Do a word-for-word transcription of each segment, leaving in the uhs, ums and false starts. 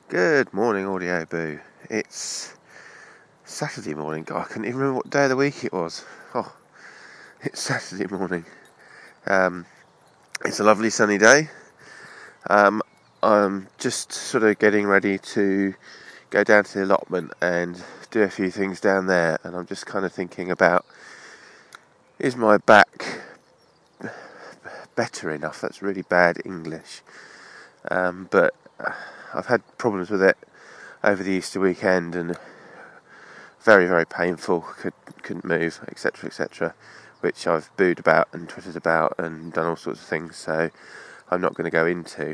Good morning, Audio Boo. It's Saturday morning. God, I couldn't even remember what day of the week it was. Oh, it's Saturday morning. Um, it's a lovely sunny day. Um, I'm just sort of getting ready to go down to the allotment and do a few things down there, and I'm just kind of thinking about, is my back better enough? That's really bad English. Um, but I've had problems with it over the Easter weekend, and very, very painful, could, couldn't move, etc, et cetera, which I've booed about and twittered about and done all sorts of things, so I'm not going to go into.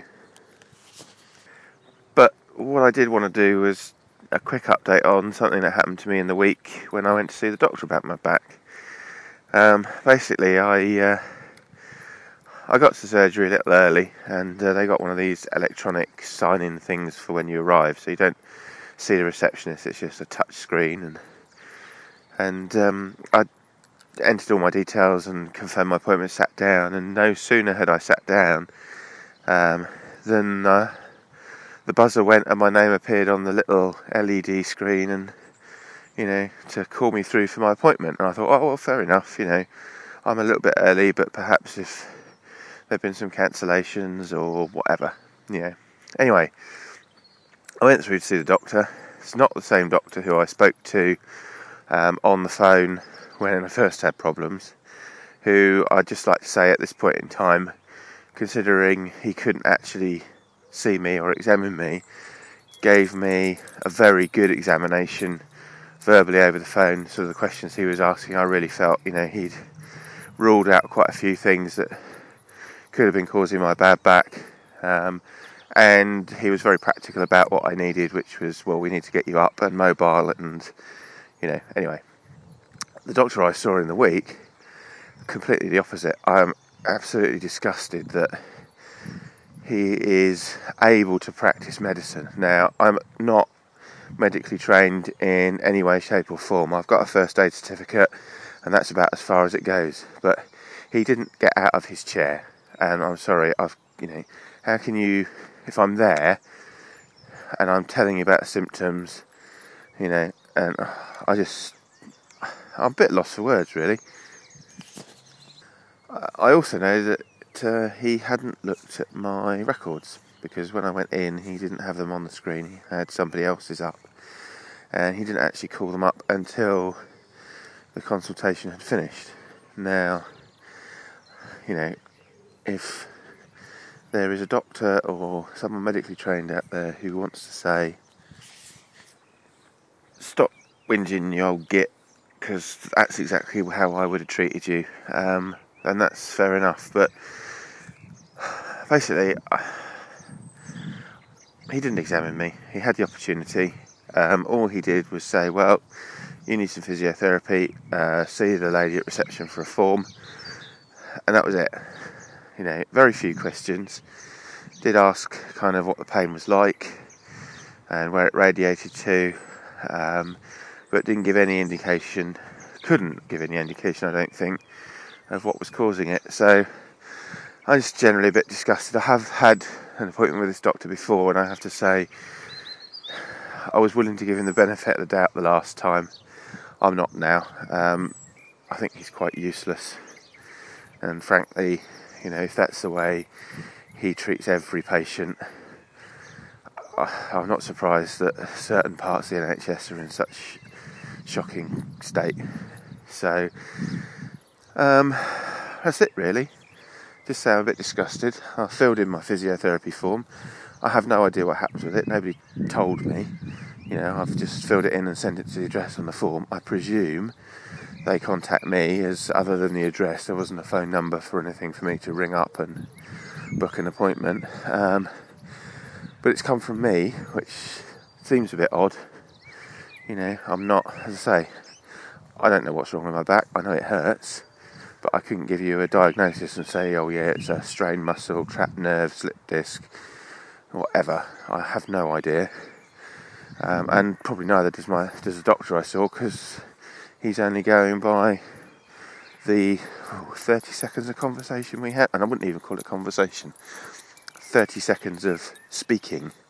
But what I did want to do was a quick update on something that happened to me in the week when I went to see the doctor about my back. Um, basically, I uh, I got to surgery a little early, and uh, they got one of these electronic sign-in things for when you arrive, so you don't see the receptionist, it's just a touch screen, and and um, I entered all my details and confirmed my appointment, sat down, and no sooner had I sat down um, than uh, the buzzer went and my name appeared on the little L E D screen, and you know, to call me through for my appointment. And I thought, oh well, fair enough, you know, I'm a little bit early, but perhaps if there've been some cancellations or whatever, you know. Anyway, I went through to see the doctor. It's not the same doctor who I spoke to um, on the phone when I first had problems, who I'd just like to say at this point in time, considering he couldn't actually see me or examine me, gave me a very good examination verbally over the phone. So the questions he was asking, I really felt, you know, he'd ruled out quite a few things that could have been causing my bad back, um, and he was very practical about what I needed, which was, well, we need to get you up and mobile, and you know, anyway. The doctor I saw in the week, completely the opposite. I'm absolutely disgusted that he is able to practice medicine. Now, I'm not medically trained in any way, shape or form. I've got a first aid certificate, and that's about as far as it goes. But he didn't get out of his chair, and I'm sorry, I've, you know, how can you, if I'm there and I'm telling you about the symptoms, you know, and I just, I'm a bit lost for words, really. I also know that uh, he hadn't looked at my records, because when I went in, he didn't have them on the screen. He had somebody else's up, and he didn't actually call them up until the consultation had finished. Now, you know, if there is a doctor or someone medically trained out there who wants to say, stop whinging, you old git, because that's exactly how I would have treated you, um, and that's fair enough. But basically, he didn't examine me. He had the opportunity. Um, all he did was say, well, you need some physiotherapy, uh, see the lady at reception for a form, and that was it. You know, very few questions. Did ask kind of what the pain was like and where it radiated to, um, but didn't give any indication, couldn't give any indication, I don't think, of what was causing it. So I'm just generally a bit disgusted. I have had an appointment with this doctor before, and I have to say, I was willing to give him the benefit of the doubt the last time. I'm not now. Um, I think he's quite useless, and frankly, you know, if that's the way he treats every patient, I'm not surprised that certain parts of the N H S are in such shocking state. So um, that's it, really. Just say I'm a bit disgusted. I filled in my physiotherapy form. I have no idea what happens with it. Nobody told me. You know, I've just filled it in and sent it to the address on the form. I presume they contact me, as other than the address, there wasn't a phone number for anything for me to ring up and book an appointment. Um, but it's come from me, which seems a bit odd. You know, I'm not, as I say, I don't know what's wrong with my back. I know it hurts, but I couldn't give you a diagnosis and say, oh yeah, it's a strained muscle, trapped nerve, slipped disc, whatever. I have no idea. Um, and probably neither does my does the doctor I saw, because he's only going by the oh, thirty seconds of conversation we had, and I wouldn't even call it conversation, thirty seconds of speaking